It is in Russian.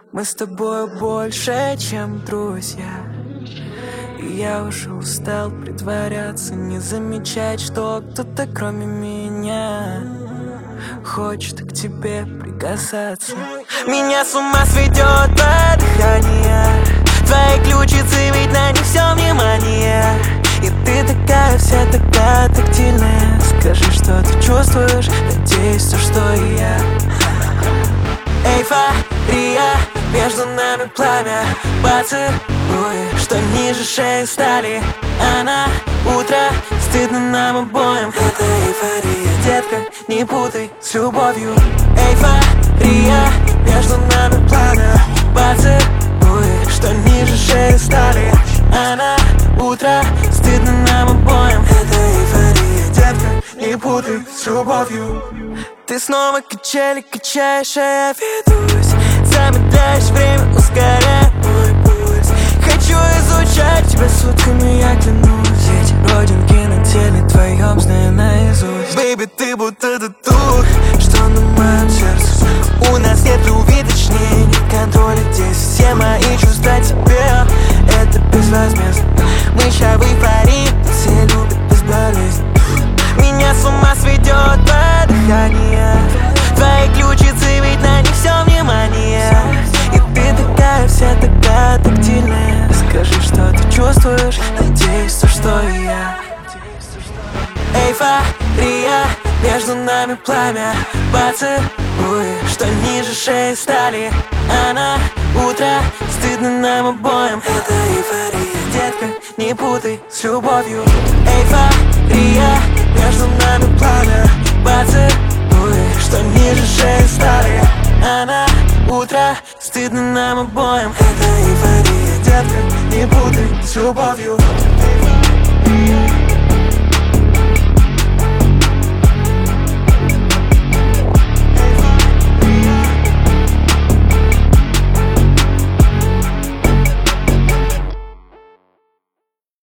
Мы с тобой больше, чем друзья. И я уже устал притворяться, не замечать, что кто-то кроме меня хочет к тебе прикасаться. Меня с ума сведет твое дыхание, твои ключицы, ведь на них все внимание. И ты такая вся, такая тактильная. Скажи, что ты чувствуешь, надеюсь, то, что и я. Эйфория, между нами пламя. Поцелуй, что ниже шеи стали. А на утро стыдно нам обоим. Это эйфория, детка, не путай с любовью. Эйфория, между нами пламя. Поцелуй, что ниже шеи стали. А на утро стыдно нам обоим. Это эйфория, детка, не путай с любовью. Ты снова качели качаешь, а я ведусь. Замедляешь время, ускоряя мой пульс. Хочу изучать тебя сутками, я клянусь. Эти родинки на теле твоем знаю наизусть. Бэйби, ты будто тату, что на моем сердце. У нас нет любви, точнее нет контроля. Здесь все мои чувства тебе, это безвозмездно. Мы ща в эйфории, все любят без болезни. Меня с ума сведет твое дыхание, твои ключицы, ведь на них все внимание. И ты такая вся, такая тактильная. Скажи, что ты чувствуешь, надеюсь, то, что и я. Эйфория, между нами пламя. Поцелуй, что ниже шеи стали. А на утро стыдно нам обоим. Это эйфория, детка, не путай с любовью. Эйфория, между нами пламя. Поцелуй, что ниже шеи стали. А на утро стыдно нам обоим. Это эйфория, детка, не путай с любовью. Эйфория.